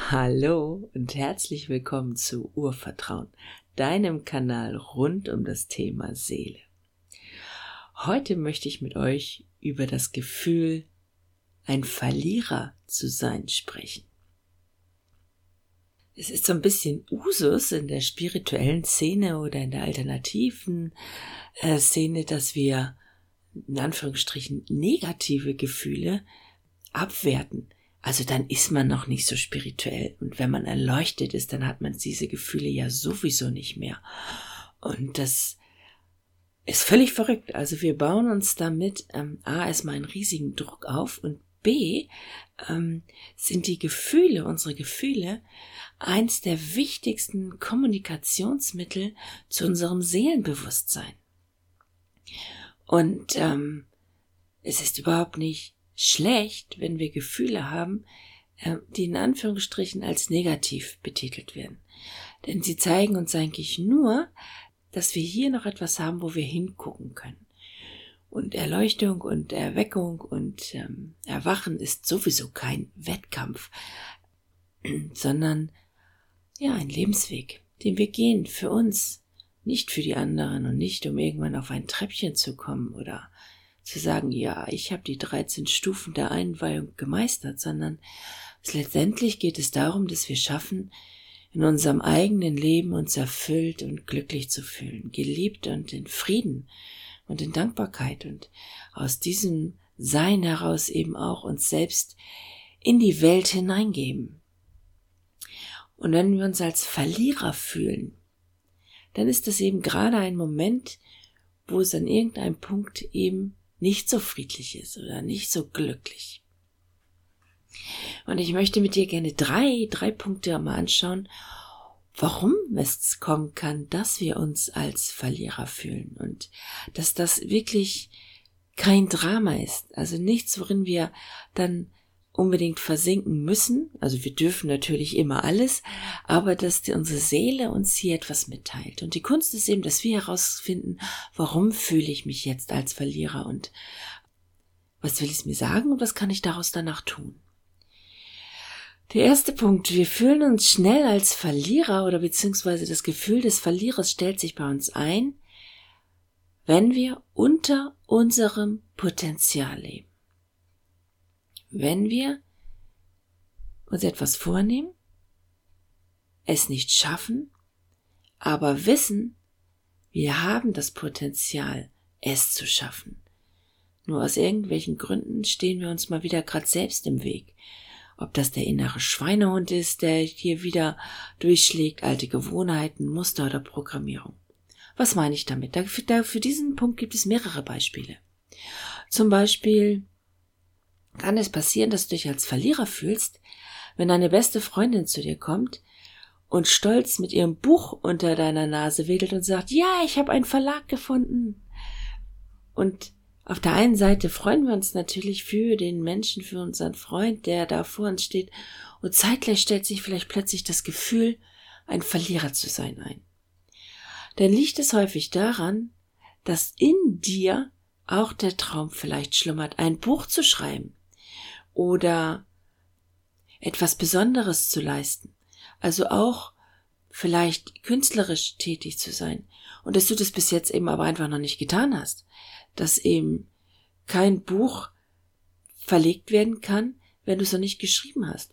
Hallo und herzlich willkommen zu Urvertrauen, deinem Kanal rund um das Thema Seele. Heute möchte ich mit euch über das Gefühl, ein Verlierer zu sein, sprechen. Es ist so ein bisschen Usus in der spirituellen Szene oder in der alternativen Szene, dass wir in Anführungsstrichen negative Gefühle abwerten. Also dann ist man noch nicht so spirituell. Und wenn man erleuchtet ist, dann hat man diese Gefühle ja sowieso nicht mehr. Und das ist völlig verrückt. Also wir bauen uns damit A, erstmal einen riesigen Druck auf und B, sind unsere Gefühle, eins der wichtigsten Kommunikationsmittel zu unserem Seelenbewusstsein. Und es ist überhaupt nicht schlecht, wenn wir Gefühle haben, die in Anführungsstrichen als negativ betitelt werden. Denn sie zeigen uns eigentlich nur, dass wir hier noch etwas haben, wo wir hingucken können. Und Erleuchtung und Erweckung und Erwachen ist sowieso kein Wettkampf, sondern ja ein Lebensweg, den wir gehen für uns, nicht für die anderen und nicht, um irgendwann auf ein Treppchen zu kommen oder zu sagen, ja, ich habe die 13 Stufen der Einweihung gemeistert, sondern letztendlich geht es darum, dass wir schaffen, in unserem eigenen Leben uns erfüllt und glücklich zu fühlen, geliebt und in Frieden und in Dankbarkeit und aus diesem Sein heraus eben auch uns selbst in die Welt hineingeben. Und wenn wir uns als Verlierer fühlen, dann ist das eben gerade ein Moment, wo es an irgendeinem Punkt eben nicht so friedlich ist oder nicht so glücklich. Und ich möchte mit dir gerne drei Punkte mal anschauen, warum es kommen kann, dass wir uns als Verlierer fühlen und dass das wirklich kein Drama ist, also nichts, worin wir dann unbedingt versinken müssen, also wir dürfen natürlich immer alles, aber dass unsere Seele uns hier etwas mitteilt. Und die Kunst ist eben, dass wir herausfinden, warum fühle ich mich jetzt als Verlierer und was will es mir sagen und was kann ich daraus danach tun. Der erste Punkt, wir fühlen uns schnell als Verlierer oder beziehungsweise das Gefühl des Verlierers stellt sich bei uns ein, wenn wir unter unserem Potenzial leben. Wenn wir uns etwas vornehmen, es nicht schaffen, aber wissen, wir haben das Potenzial, es zu schaffen. Nur aus irgendwelchen Gründen stehen wir uns mal wieder gerade selbst im Weg. Ob das der innere Schweinehund ist, der hier wieder durchschlägt, alte Gewohnheiten, Muster oder Programmierung. Was meine ich damit? Für diesen Punkt gibt es mehrere Beispiele. Zum Beispiel kann es passieren, dass du dich als Verlierer fühlst, wenn deine beste Freundin zu dir kommt und stolz mit ihrem Buch unter deiner Nase wedelt und sagt, ja, ich habe einen Verlag gefunden. Und auf der einen Seite freuen wir uns natürlich für den Menschen, für unseren Freund, der da vor uns steht, und zeitgleich stellt sich vielleicht plötzlich das Gefühl, ein Verlierer zu sein ein. Dann liegt es häufig daran, dass in dir auch der Traum vielleicht schlummert, ein Buch zu schreiben oder etwas Besonderes zu leisten, also auch vielleicht künstlerisch tätig zu sein und dass du das bis jetzt eben aber einfach noch nicht getan hast, dass eben kein Buch verlegt werden kann, wenn du es noch nicht geschrieben hast.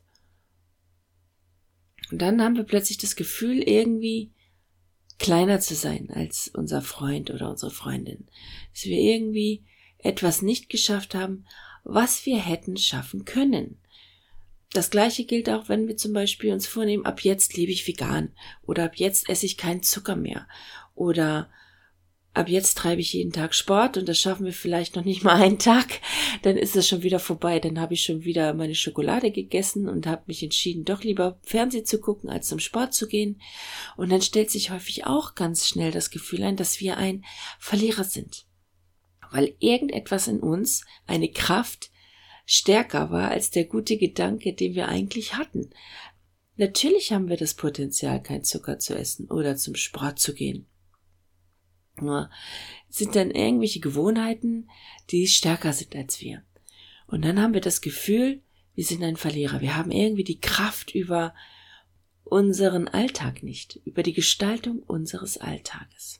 Und dann haben wir plötzlich das Gefühl, irgendwie kleiner zu sein als unser Freund oder unsere Freundin, dass wir irgendwie etwas nicht geschafft haben, was wir hätten schaffen können. Das Gleiche gilt auch, wenn wir zum Beispiel uns vornehmen, ab jetzt lebe ich vegan oder ab jetzt esse ich keinen Zucker mehr oder ab jetzt treibe ich jeden Tag Sport und das schaffen wir vielleicht noch nicht mal einen Tag, dann ist es schon wieder vorbei, dann habe ich schon wieder meine Schokolade gegessen und habe mich entschieden, doch lieber Fernsehen zu gucken, als zum Sport zu gehen. Und dann stellt sich häufig auch ganz schnell das Gefühl ein, dass wir ein Verlierer sind, weil irgendetwas in uns, eine Kraft, stärker war als der gute Gedanke, den wir eigentlich hatten. Natürlich haben wir das Potenzial, kein Zucker zu essen oder zum Sport zu gehen. Nur sind dann irgendwelche Gewohnheiten, die stärker sind als wir. Und dann haben wir das Gefühl, wir sind ein Verlierer. Wir haben irgendwie die Kraft über unseren Alltag nicht, über die Gestaltung unseres Alltages.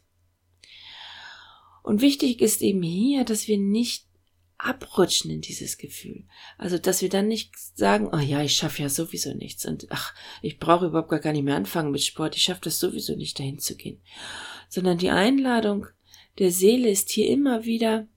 Und wichtig ist eben hier, dass wir nicht abrutschen in dieses Gefühl. Also, dass wir dann nicht sagen, oh ja, ich schaffe ja sowieso nichts und ich brauche überhaupt gar nicht mehr anfangen mit Sport, ich schaffe das sowieso nicht, dahin zu gehen. Sondern die Einladung der Seele ist hier immer wieder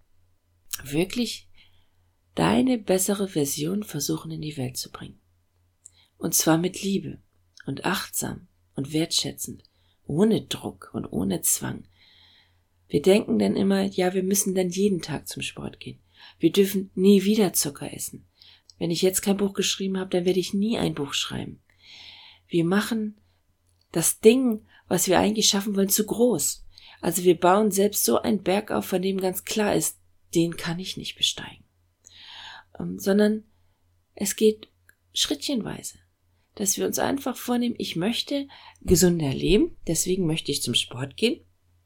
wirklich deine bessere Version versuchen in die Welt zu bringen. Und zwar mit Liebe und achtsam und wertschätzend, ohne Druck und ohne Zwang. Wir denken dann immer, ja, wir müssen dann jeden Tag zum Sport gehen. Wir dürfen nie wieder Zucker essen. Wenn ich jetzt kein Buch geschrieben habe, dann werde ich nie ein Buch schreiben. Wir machen das Ding, was wir eigentlich schaffen wollen, zu groß. Also wir bauen selbst so einen Berg auf, von dem ganz klar ist, den kann ich nicht besteigen. Sondern es geht schrittchenweise. Dass wir uns einfach vornehmen, ich möchte gesünder leben, deswegen möchte ich zum Sport gehen.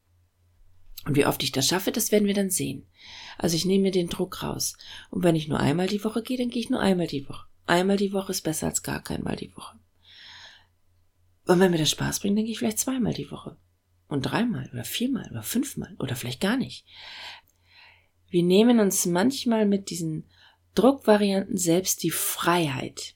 Und wie oft ich das schaffe, das werden wir dann sehen. Also ich nehme mir den Druck raus. Und wenn ich nur einmal die Woche gehe, dann gehe ich nur einmal die Woche. Einmal die Woche ist besser als gar keinmal die Woche. Und wenn mir das Spaß bringt, dann gehe ich vielleicht zweimal die Woche. Und 3-mal oder 4-mal oder 5-mal oder vielleicht gar nicht. Wir nehmen uns manchmal mit diesen Druckvarianten selbst die Freiheit.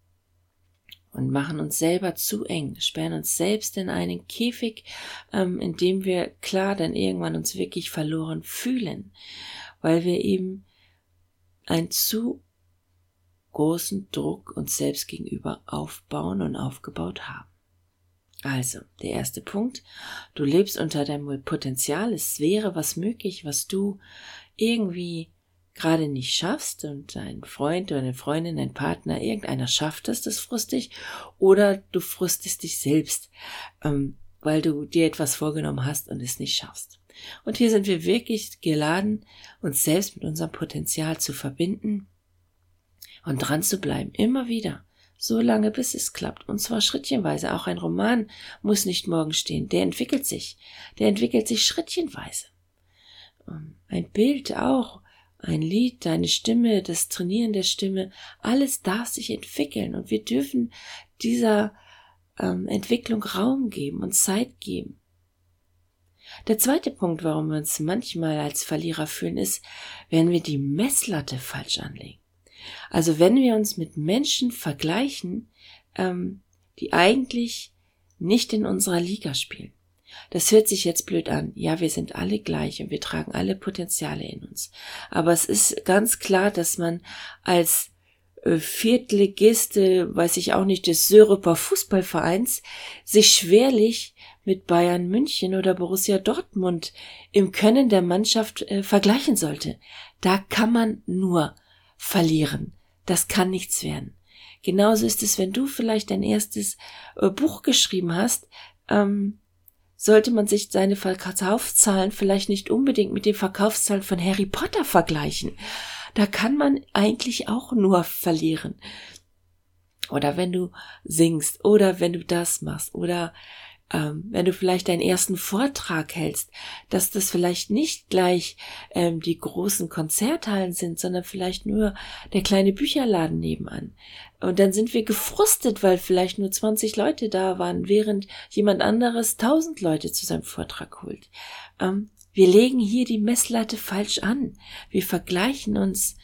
Und machen uns selber zu eng, sperren uns selbst in einen Käfig, in dem wir klar dann irgendwann uns wirklich verloren fühlen, weil wir eben einen zu großen Druck uns selbst gegenüber aufbauen und aufgebaut haben. Also, der erste Punkt, du lebst unter deinem Potenzial, es wäre was möglich, was du irgendwie gerade nicht schaffst und ein Freund oder eine Freundin, ein Partner, irgendeiner schafft es, das frustig, oder du frustest dich selbst, weil du dir etwas vorgenommen hast und es nicht schaffst. Und hier sind wir wirklich geladen, uns selbst mit unserem Potenzial zu verbinden und dran zu bleiben, immer wieder, so lange bis es klappt, und zwar schrittchenweise. Auch ein Roman muss nicht morgen stehen, der entwickelt sich schrittchenweise. Ein Bild auch, ein Lied, deine Stimme, das Trainieren der Stimme, alles darf sich entwickeln und wir dürfen dieser Entwicklung Raum geben und Zeit geben. Der zweite Punkt, warum wir uns manchmal als Verlierer fühlen, ist, wenn wir die Messlatte falsch anlegen. Also wenn wir uns mit Menschen vergleichen, die eigentlich nicht in unserer Liga spielen. Das hört sich jetzt blöd an. Ja, wir sind alle gleich und wir tragen alle Potenziale in uns. Aber es ist ganz klar, dass man als Viertligiste, weiß ich auch nicht, des Söreper Fußballvereins sich schwerlich mit Bayern München oder Borussia Dortmund im Können der Mannschaft vergleichen sollte. Da kann man nur verlieren. Das kann nichts werden. Genauso ist es, wenn du vielleicht dein erstes Buch geschrieben hast, sollte man sich seine Verkaufszahlen vielleicht nicht unbedingt mit den Verkaufszahlen von Harry Potter vergleichen. Da kann man eigentlich auch nur verlieren. Oder wenn du singst, oder wenn du das machst, oder wenn du vielleicht deinen ersten Vortrag hältst, dass das vielleicht nicht gleich die großen Konzerthallen sind, sondern vielleicht nur der kleine Bücherladen nebenan. Und dann sind wir gefrustet, weil vielleicht nur 20 Leute da waren, während jemand anderes 1000 Leute zu seinem Vortrag holt. Wir legen hier die Messlatte falsch an. Wir vergleichen uns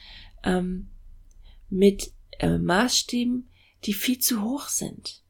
mit Maßstäben, die viel zu hoch sind.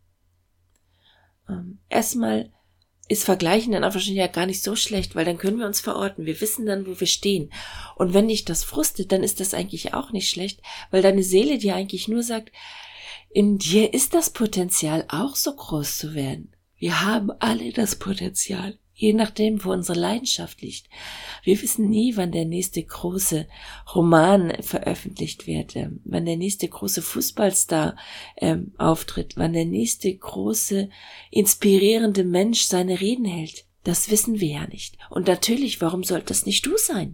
Erstmal ist Vergleichen dann auch wahrscheinlich ja gar nicht so schlecht, weil dann können wir uns verorten. Wir wissen dann, wo wir stehen. Und wenn dich das frustet, dann ist das eigentlich auch nicht schlecht, weil deine Seele dir eigentlich nur sagt, in dir ist das Potenzial auch so groß zu werden. Wir haben alle das Potenzial, je nachdem, wo unsere Leidenschaft liegt. Wir wissen nie, wann der nächste große Roman veröffentlicht wird, wann der nächste große Fußballstar auftritt, wann der nächste große, inspirierende Mensch seine Reden hält. Das wissen wir ja nicht. Und natürlich, warum sollte das nicht du sein?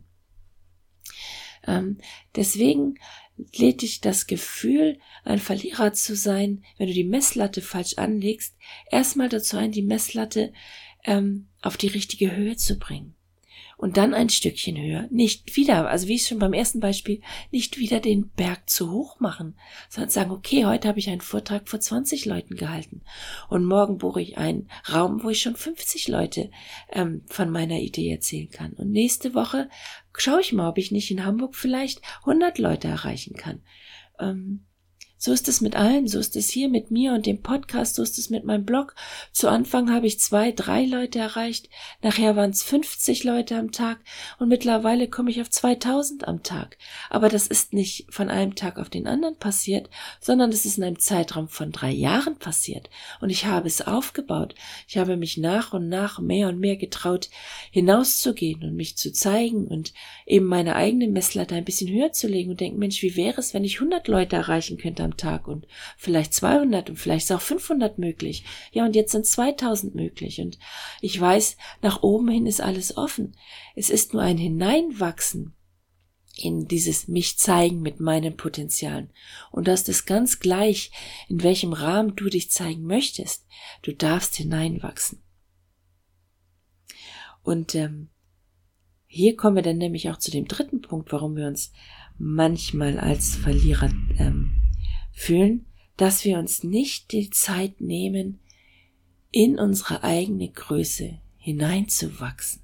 Deswegen lädt dich das Gefühl, ein Verlierer zu sein, wenn du die Messlatte falsch anlegst, erstmal dazu ein, die Messlatte auf die richtige Höhe zu bringen. Und dann ein Stückchen höher. Nicht wieder, also wie ich schon beim ersten Beispiel, nicht wieder den Berg zu hoch machen, sondern sagen, okay, heute habe ich einen Vortrag vor 20 Leuten gehalten und morgen buche ich einen Raum, wo ich schon 50 Leute von meiner Idee erzählen kann. Und nächste Woche schaue ich mal, ob ich nicht in Hamburg vielleicht 100 Leute erreichen kann. So ist es mit allem, so ist es hier mit mir und dem Podcast, so ist es mit meinem Blog. Zu Anfang habe ich 2, 3 Leute erreicht, nachher waren es 50 Leute am Tag und mittlerweile komme ich auf 2000 am Tag. Aber das ist nicht von einem Tag auf den anderen passiert, sondern es ist in einem Zeitraum von 3 Jahren passiert. Und ich habe es aufgebaut. Ich habe mich nach und nach mehr und mehr getraut, hinauszugehen und mich zu zeigen und eben meine eigene Messlatte ein bisschen höher zu legen und denken, Mensch, wie wäre es, wenn ich 100 Leute erreichen könnte am Tag und vielleicht 200 und vielleicht ist auch 500 möglich. Ja, und jetzt sind 2000 möglich und ich weiß, nach oben hin ist alles offen. Es ist nur ein Hineinwachsen in dieses mich zeigen mit meinen Potenzialen. Und das ist ganz gleich, in welchem Rahmen du dich zeigen möchtest. Du darfst hineinwachsen. Und hier kommen wir dann nämlich auch zu dem dritten Punkt, warum wir uns manchmal als Verlierer fühlen, dass wir uns nicht die Zeit nehmen, in unsere eigene Größe hineinzuwachsen.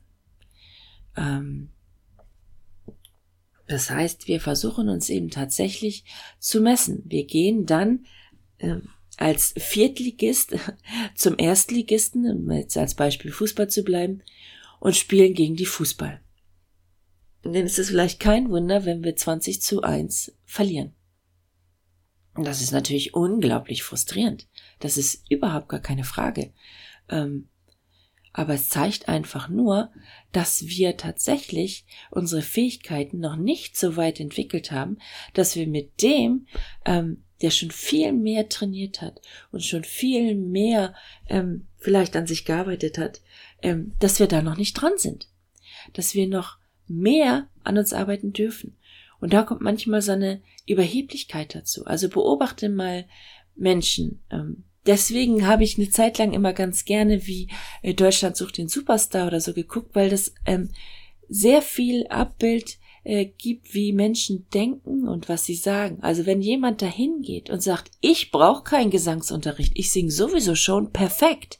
Das heißt, wir versuchen uns eben tatsächlich zu messen. Wir gehen dann als Viertligist zum Erstligisten, um jetzt als Beispiel Fußball zu bleiben, und spielen gegen die Fußball. Und dann ist es vielleicht kein Wunder, wenn wir 20:1 verlieren. Und das ist natürlich unglaublich frustrierend. Das ist überhaupt gar keine Frage. Aber es zeigt einfach nur, dass wir tatsächlich unsere Fähigkeiten noch nicht so weit entwickelt haben, dass wir mit dem, der schon viel mehr trainiert hat und schon viel mehr vielleicht an sich gearbeitet hat, dass wir da noch nicht dran sind. Dass wir noch mehr an uns arbeiten dürfen. Und da kommt manchmal so eine Überheblichkeit dazu. Also beobachte mal Menschen. Deswegen habe ich eine Zeit lang immer ganz gerne wie Deutschland sucht den Superstar oder so geguckt, weil das sehr viel Abbild gibt, wie Menschen denken und was sie sagen. Also wenn jemand dahin geht und sagt, ich brauche keinen Gesangsunterricht, ich singe sowieso schon perfekt,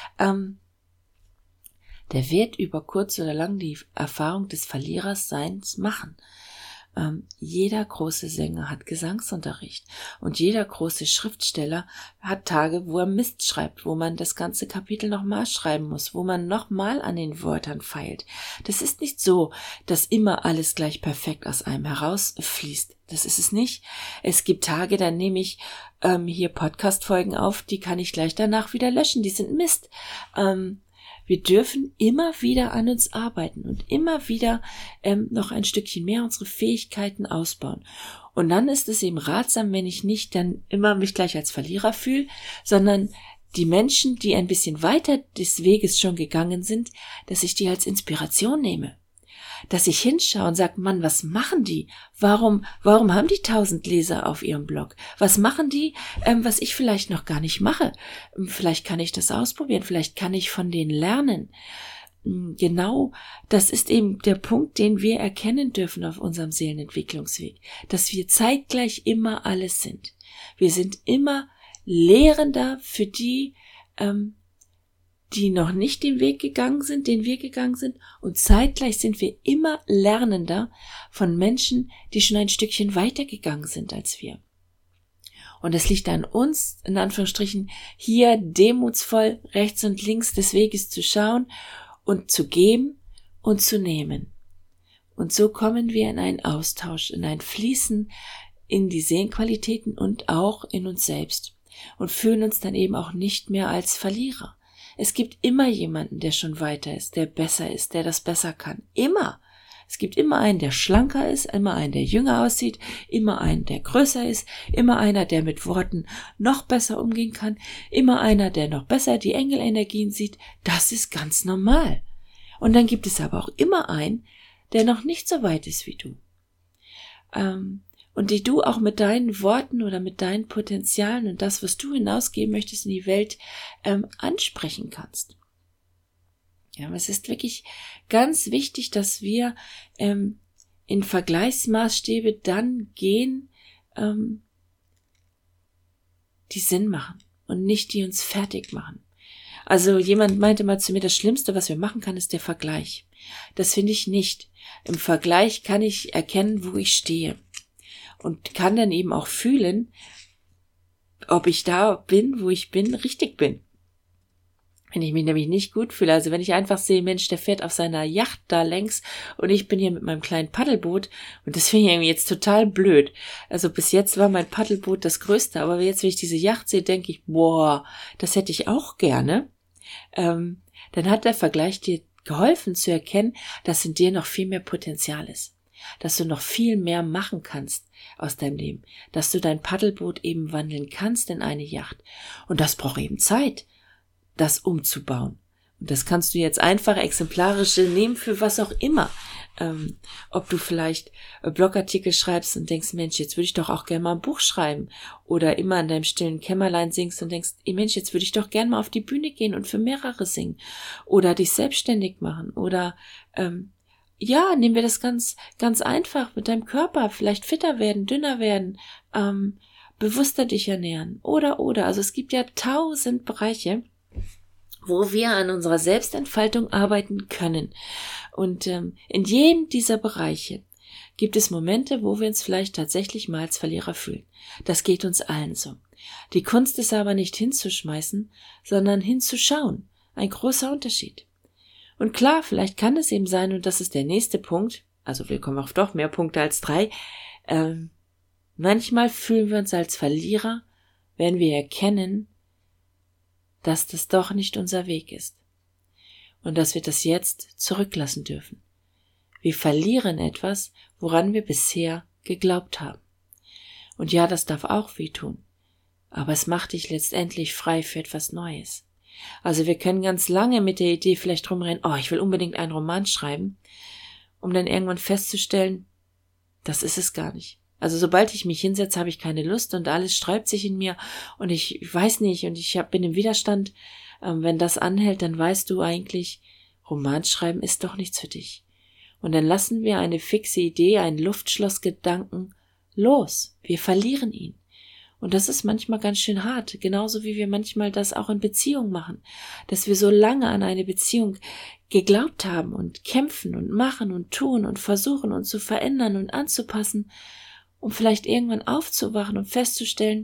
der wird über kurz oder lang die Erfahrung des Verliererseins machen. Jeder große Sänger hat Gesangsunterricht und jeder große Schriftsteller hat Tage, wo er Mist schreibt, wo man das ganze Kapitel nochmal schreiben muss, wo man nochmal an den Wörtern feilt. Das ist nicht so, dass immer alles gleich perfekt aus einem herausfließt. Das ist es nicht. Es gibt Tage, da nehme ich hier Podcast-Folgen auf, die kann ich gleich danach wieder löschen, die sind Mist. Wir dürfen immer wieder an uns arbeiten und immer wieder noch ein Stückchen mehr unsere Fähigkeiten ausbauen. Und dann ist es eben ratsam, wenn ich nicht dann immer mich gleich als Verlierer fühle, sondern die Menschen, die ein bisschen weiter des Weges schon gegangen sind, dass ich die als Inspiration nehme. Dass ich hinschaue und sage, Mann, was machen die? Warum haben die 1000 Leser auf ihrem Blog? Was machen die, was ich vielleicht noch gar nicht mache? Vielleicht kann ich das ausprobieren, vielleicht kann ich von denen lernen. Genau, das ist eben der Punkt, den wir erkennen dürfen auf unserem Seelenentwicklungsweg, dass wir zeitgleich immer alles sind. Wir sind immer Lehrender für die, die noch nicht den wir gegangen sind, und zeitgleich sind wir immer Lernender von Menschen, die schon ein Stückchen weiter gegangen sind als wir. Und es liegt an uns, in Anführungsstrichen, hier demutsvoll rechts und links des Weges zu schauen und zu geben und zu nehmen. Und so kommen wir in einen Austausch, in ein Fließen in die Seelenqualitäten und auch in uns selbst und fühlen uns dann eben auch nicht mehr als Verlierer. Es gibt immer jemanden, der schon weiter ist, der besser ist, der das besser kann. Immer. Es gibt immer einen, der schlanker ist, immer einen, der jünger aussieht, immer einen, der größer ist, immer einer, der mit Worten noch besser umgehen kann, immer einer, der noch besser die Engelenergien sieht. Das ist ganz normal. Und dann gibt es aber auch immer einen, der noch nicht so weit ist wie du. Und die du auch mit deinen Worten oder mit deinen Potenzialen und das, was du hinausgeben möchtest in die Welt, ansprechen kannst. Ja, aber es ist wirklich ganz wichtig, dass wir in Vergleichsmaßstäbe dann gehen, die Sinn machen und nicht die uns fertig machen. Also jemand meinte mal zu mir, das Schlimmste, was wir machen kann, ist der Vergleich. Das finde ich nicht. Im Vergleich kann ich erkennen, wo ich stehe und kann dann eben auch fühlen, ob ich da bin, wo ich bin, richtig bin. Wenn ich mich nämlich nicht gut fühle, also wenn ich einfach sehe, Mensch, der fährt auf seiner Yacht da längs und ich bin hier mit meinem kleinen Paddelboot und das finde ich irgendwie jetzt total blöd. Also bis jetzt war mein Paddelboot das Größte, aber jetzt, wenn ich diese Yacht sehe, denke ich, boah, das hätte ich auch gerne. Dann hat der Vergleich dir geholfen zu erkennen, dass in dir noch viel mehr Potenzial ist. Dass du noch viel mehr machen kannst aus deinem Leben. Dass du dein Paddelboot eben wandeln kannst in eine Yacht. Und das braucht eben Zeit, das umzubauen. Und das kannst du jetzt einfach exemplarisch nehmen für was auch immer. Ob du vielleicht Blogartikel schreibst und denkst, Mensch, jetzt würde ich doch auch gerne mal ein Buch schreiben. Oder immer in deinem stillen Kämmerlein singst und denkst, Mensch, jetzt würde ich doch gerne mal auf die Bühne gehen und für mehrere singen. Oder dich selbstständig machen. Oder nehmen wir das ganz, ganz einfach mit deinem Körper. Vielleicht fitter werden, dünner werden, bewusster dich ernähren. Oder. Also es gibt ja 1000 Bereiche, wo wir an unserer Selbstentfaltung arbeiten können. Und in jedem dieser Bereiche gibt es Momente, wo wir uns vielleicht tatsächlich mal als Verlierer fühlen. Das geht uns allen so. Die Kunst ist aber nicht hinzuschmeißen, sondern hinzuschauen. Ein großer Unterschied. Und klar, vielleicht kann es eben sein, und das ist der nächste Punkt, also wir kommen auf doch mehr Punkte als 3, manchmal fühlen wir uns als Verlierer, wenn wir erkennen, dass das doch nicht unser Weg ist und dass wir das jetzt zurücklassen dürfen. Wir verlieren etwas, woran wir bisher geglaubt haben. Und ja, das darf auch wehtun, aber es macht dich letztendlich frei für etwas Neues. Also wir können ganz lange mit der Idee vielleicht rumrennen, ich will unbedingt einen Roman schreiben, um dann irgendwann festzustellen, das ist es gar nicht. Also sobald ich mich hinsetze, habe ich keine Lust und alles sträubt sich in mir und ich weiß nicht und bin im Widerstand. Wenn das anhält, dann weißt du eigentlich, Romanschreiben ist doch nichts für dich. Und dann lassen wir eine fixe Idee, einen Luftschlossgedanken los. Wir verlieren ihn. Und das ist manchmal ganz schön hart, genauso wie wir manchmal das auch in Beziehungen machen, dass wir so lange an eine Beziehung geglaubt haben und kämpfen und machen und tun und versuchen uns zu verändern und anzupassen, um vielleicht irgendwann aufzuwachen und festzustellen,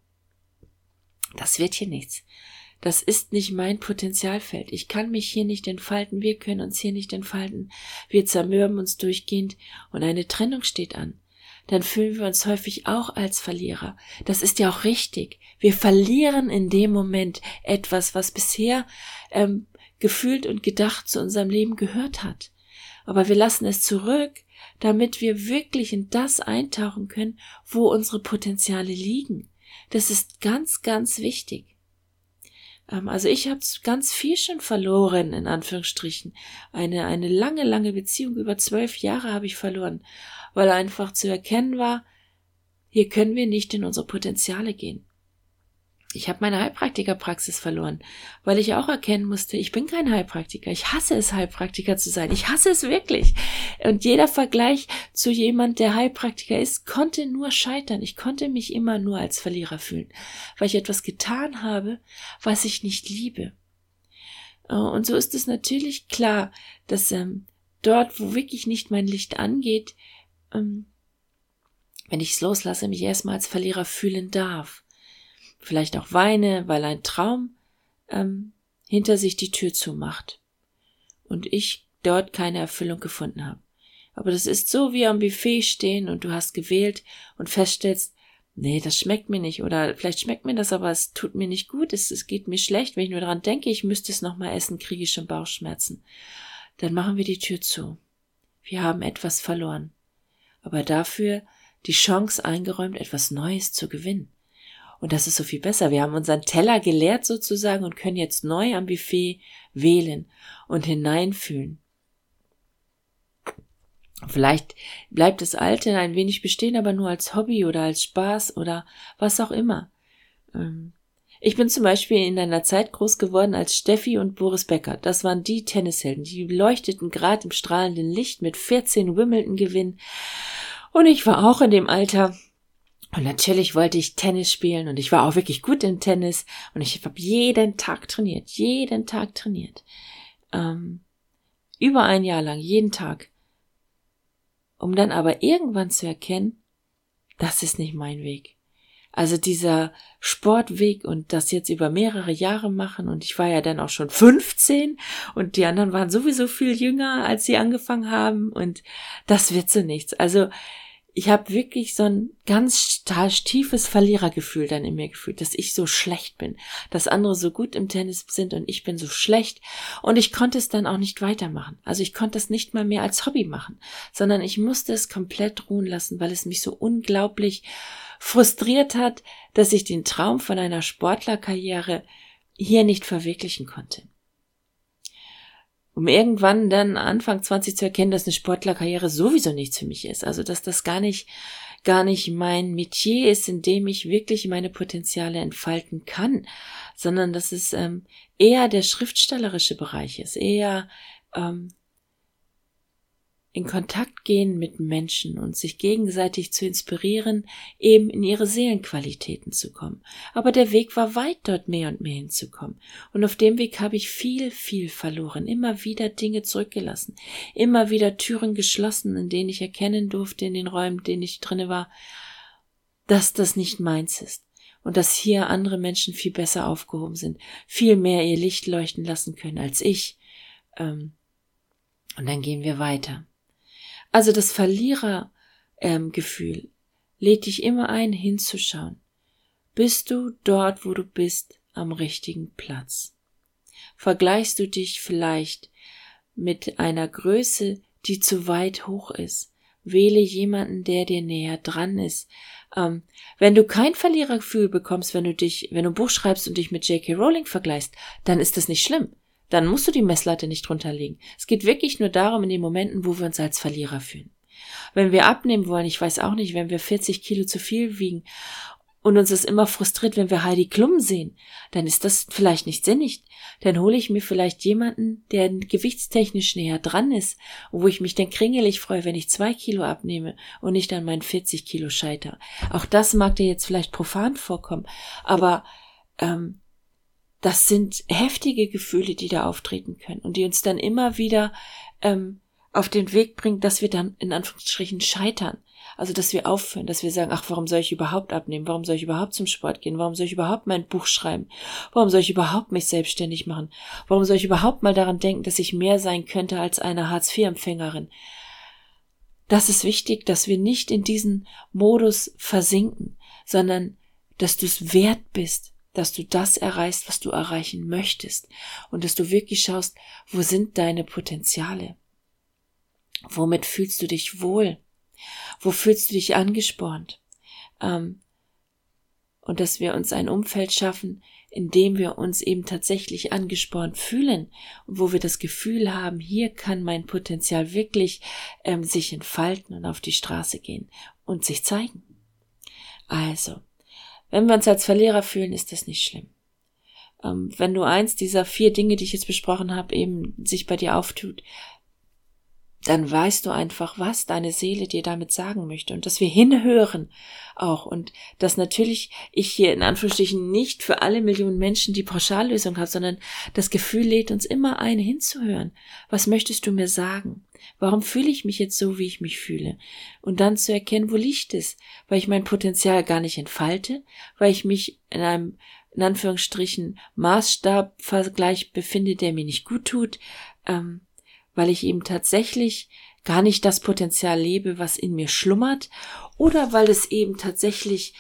das wird hier nichts. Das ist nicht mein Potenzialfeld. Ich kann mich hier nicht entfalten. Wir können uns hier nicht entfalten. Wir zermürben uns durchgehend und eine Trennung steht an. Dann fühlen wir uns häufig auch als Verlierer. Das ist ja auch richtig. Wir verlieren in dem Moment etwas, was bisher gefühlt und gedacht zu unserem Leben gehört hat. Aber wir lassen es zurück, damit wir wirklich in das eintauchen können, wo unsere Potenziale liegen. Das ist ganz, ganz wichtig. Also ich habe ganz viel schon verloren, in Anführungsstrichen. Eine lange, lange Beziehung, über 12 Jahre habe ich verloren, weil einfach zu erkennen war, hier können wir nicht in unsere Potenziale gehen. Ich habe meine Heilpraktikerpraxis verloren, weil ich auch erkennen musste, ich bin kein Heilpraktiker. Ich hasse es, Heilpraktiker zu sein. Ich hasse es wirklich. Und jeder Vergleich zu jemand, der Heilpraktiker ist, konnte nur scheitern. Ich konnte mich immer nur als Verlierer fühlen, weil ich etwas getan habe, was ich nicht liebe. Und so ist es natürlich klar, dass dort, wo wirklich nicht mein Licht angeht, wenn ich es loslasse, mich erstmal als Verlierer fühlen darf. Vielleicht auch weine, weil ein Traum hinter sich die Tür zumacht und ich dort keine Erfüllung gefunden habe. Aber das ist so wie am Buffet stehen und du hast gewählt und feststellst, nee, das schmeckt mir nicht oder vielleicht schmeckt mir das, aber es tut mir nicht gut, es geht mir schlecht, wenn ich nur daran denke, ich müsste es nochmal essen, kriege ich schon Bauchschmerzen. Dann machen wir die Tür zu. Wir haben etwas verloren, aber dafür die Chance eingeräumt, etwas Neues zu gewinnen. Und das ist so viel besser. Wir haben unseren Teller geleert sozusagen und können jetzt neu am Buffet wählen und hineinfühlen. Vielleicht bleibt das Alte ein wenig bestehen, aber nur als Hobby oder als Spaß oder was auch immer. Ich bin zum Beispiel in einer Zeit groß geworden als Steffi und Boris Becker. Das waren die Tennishelden, die leuchteten gerade im strahlenden Licht mit 14 Wimbledon-Gewinnen. Und ich war auch in dem Alter. Und natürlich wollte ich Tennis spielen und ich war auch wirklich gut im Tennis. Und ich habe jeden Tag trainiert. Über ein Jahr lang, jeden Tag. Um dann aber irgendwann zu erkennen, das ist nicht mein Weg. Also dieser Sportweg und das jetzt über mehrere Jahre machen, und ich war ja dann auch schon 15 und die anderen waren sowieso viel jünger, als sie angefangen haben, und das wird so nichts. Also ich habe wirklich so ein ganz tiefes Verlierergefühl dann in mir gefühlt, dass ich so schlecht bin, dass andere so gut im Tennis sind und ich bin so schlecht, und ich konnte es dann auch nicht weitermachen. Also ich konnte es nicht mal mehr als Hobby machen, sondern ich musste es komplett ruhen lassen, weil es mich so unglaublich frustriert hat, dass ich den Traum von einer Sportlerkarriere hier nicht verwirklichen konnte. Um irgendwann dann Anfang 20 zu erkennen, dass eine Sportlerkarriere sowieso nichts für mich ist. Also dass das gar nicht mein Metier ist, in dem ich wirklich meine Potenziale entfalten kann, sondern dass es eher der schriftstellerische Bereich ist, eher in Kontakt gehen mit Menschen und sich gegenseitig zu inspirieren, eben in ihre Seelenqualitäten zu kommen. Aber der Weg war weit, dort mehr und mehr hinzukommen. Und auf dem Weg habe ich viel, viel verloren, immer wieder Dinge zurückgelassen, immer wieder Türen geschlossen, in denen ich erkennen durfte, in den Räumen, in denen ich drinne war, dass das nicht meins ist. Und dass hier andere Menschen viel besser aufgehoben sind, viel mehr ihr Licht leuchten lassen können als ich. Und dann gehen wir weiter. Also das Verlierergefühl lädt dich immer ein, hinzuschauen. Bist du dort, wo du bist, am richtigen Platz? Vergleichst du dich vielleicht mit einer Größe, die zu weit hoch ist? Wähle jemanden, der dir näher dran ist. Wenn du kein Verlierergefühl bekommst, wenn du ein Buch schreibst und dich mit J.K. Rowling vergleichst, dann ist das nicht schlimm. Dann musst du die Messlatte nicht runterlegen. Es geht wirklich nur darum, in den Momenten, wo wir uns als Verlierer fühlen. Wenn wir abnehmen wollen, ich weiß auch nicht, wenn wir 40 Kilo zu viel wiegen und uns das immer frustriert, wenn wir Heidi Klum sehen, dann ist das vielleicht nicht sinnig. Dann hole ich mir vielleicht jemanden, der gewichtstechnisch näher dran ist, wo ich mich dann kringelig freue, wenn ich 2 Kilo abnehme und nicht an meinen 40 Kilo scheitere. Auch das mag dir jetzt vielleicht profan vorkommen, aber das sind heftige Gefühle, die da auftreten können und die uns dann immer wieder auf den Weg bringen, dass wir dann in Anführungsstrichen scheitern. Also dass wir aufhören, dass wir sagen, ach, warum soll ich überhaupt abnehmen? Warum soll ich überhaupt zum Sport gehen? Warum soll ich überhaupt mein Buch schreiben? Warum soll ich überhaupt mich selbstständig machen? Warum soll ich überhaupt mal daran denken, dass ich mehr sein könnte als eine Hartz-IV-Empfängerin? Das ist wichtig, dass wir nicht in diesen Modus versinken, sondern dass du es wert bist, dass du das erreichst, was du erreichen möchtest, und dass du wirklich schaust, wo sind deine Potenziale? Womit fühlst du dich wohl? Wo fühlst du dich angespornt? Und dass wir uns ein Umfeld schaffen, in dem wir uns eben tatsächlich angespornt fühlen und wo wir das Gefühl haben, hier kann mein Potenzial wirklich sich entfalten und auf die Straße gehen und sich zeigen. Also, wenn wir uns als Verlierer fühlen, ist das nicht schlimm. Wenn du eins dieser 4 Dinge, die ich jetzt besprochen habe, eben sich bei dir auftut, dann weißt du einfach, was deine Seele dir damit sagen möchte, und dass wir hinhören auch, und dass natürlich ich hier in Anführungsstrichen nicht für alle Millionen Menschen die Pauschallösung habe, sondern das Gefühl lädt uns immer ein, hinzuhören. Was möchtest du mir sagen? Warum fühle ich mich jetzt so, wie ich mich fühle? Und dann zu erkennen, wo liegt es? Weil ich mein Potenzial gar nicht entfalte, weil ich mich in einem, in Anführungsstrichen, Maßstabvergleich befinde, der mir nicht gut tut, weil ich eben tatsächlich gar nicht das Potenzial lebe, was in mir schlummert, oder weil es eben tatsächlich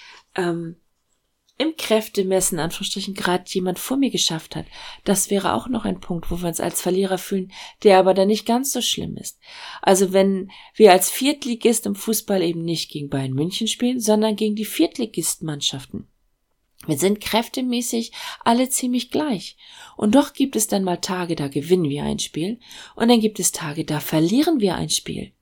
im Kräftemessen, in Anführungsstrichen, gerade jemand vor mir geschafft hat. Das wäre auch noch ein Punkt, wo wir uns als Verlierer fühlen, der aber dann nicht ganz so schlimm ist. Also wenn wir als Viertligist im Fußball eben nicht gegen Bayern München spielen, sondern gegen die Viertligistmannschaften. Wir sind kräftemäßig alle ziemlich gleich. Und doch gibt es dann mal Tage, da gewinnen wir ein Spiel. Und dann gibt es Tage, da verlieren wir ein Spiel.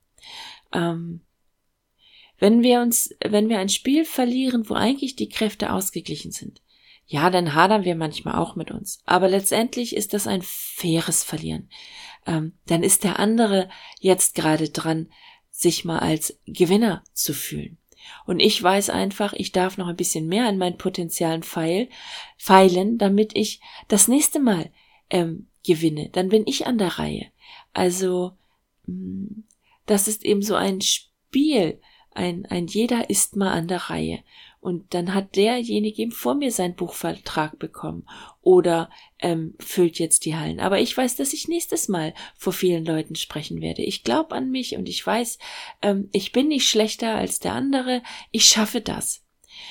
Wenn wir ein Spiel verlieren, wo eigentlich die Kräfte ausgeglichen sind, Ja, dann hadern wir manchmal auch mit uns. Aber letztendlich ist das ein faires Verlieren. Dann ist der andere jetzt gerade dran, sich mal als Gewinner zu fühlen. Und ich weiß einfach, ich darf noch ein bisschen mehr an meinen Potenzialen feilen, damit ich das nächste Mal gewinne. Dann bin ich an der Reihe. Also, das ist eben so ein Spiel. Ein jeder ist mal an der Reihe. Und dann hat derjenige eben vor mir seinen Buchvertrag bekommen oder füllt jetzt die Hallen. Aber ich weiß, dass ich nächstes Mal vor vielen Leuten sprechen werde. Ich glaube an mich und ich weiß, ich bin nicht schlechter als der andere. Ich schaffe das.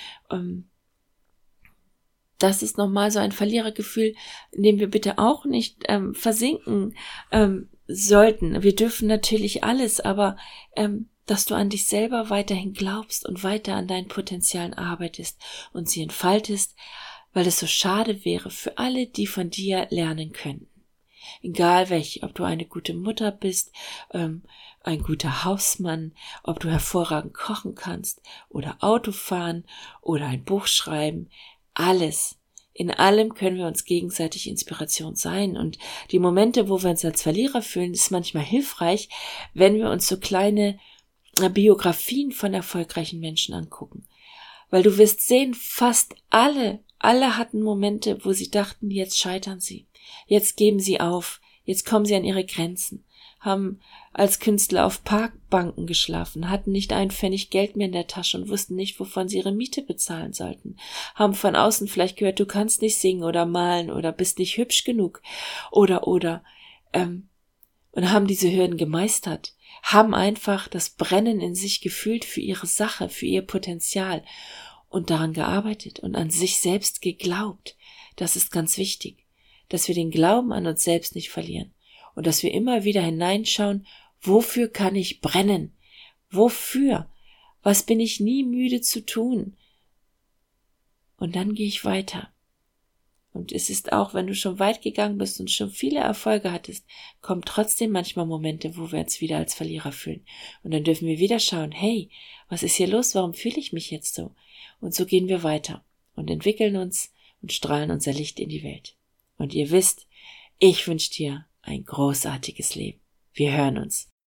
Das ist nochmal so ein Verlierergefühl, in dem wir bitte auch nicht versinken sollten. Wir dürfen natürlich alles, aber dass du an dich selber weiterhin glaubst und weiter an deinen Potenzialen arbeitest und sie entfaltest, weil es so schade wäre für alle, die von dir lernen könnten. Egal welche, ob du eine gute Mutter bist, ein guter Hausmann, ob du hervorragend kochen kannst oder Auto fahren oder ein Buch schreiben, alles. In allem können wir uns gegenseitig Inspiration sein und die Momente, wo wir uns als Verlierer fühlen, ist manchmal hilfreich, wenn wir uns so kleine Biografien von erfolgreichen Menschen angucken. Weil du wirst sehen, fast alle hatten Momente, wo sie dachten, jetzt scheitern sie, jetzt geben sie auf, jetzt kommen sie an ihre Grenzen, haben als Künstler auf Parkbanken geschlafen, hatten nicht einen Pfennig Geld mehr in der Tasche und wussten nicht, wovon sie ihre Miete bezahlen sollten, haben von außen vielleicht gehört, du kannst nicht singen oder malen oder bist nicht hübsch genug oder und haben diese Hürden gemeistert, haben einfach das Brennen in sich gefühlt für ihre Sache, für ihr Potenzial und daran gearbeitet und an sich selbst geglaubt. Das ist ganz wichtig, dass wir den Glauben an uns selbst nicht verlieren und dass wir immer wieder hineinschauen, wofür kann ich brennen? Wofür? Was bin ich nie müde zu tun? Und dann gehe ich weiter. Und es ist auch, wenn du schon weit gegangen bist und schon viele Erfolge hattest, kommen trotzdem manchmal Momente, wo wir uns wieder als Verlierer fühlen. Und dann dürfen wir wieder schauen, hey, was ist hier los? Warum fühle ich mich jetzt so? Und so gehen wir weiter und entwickeln uns und strahlen unser Licht in die Welt. Und ihr wisst, ich wünsche dir ein großartiges Leben. Wir hören uns.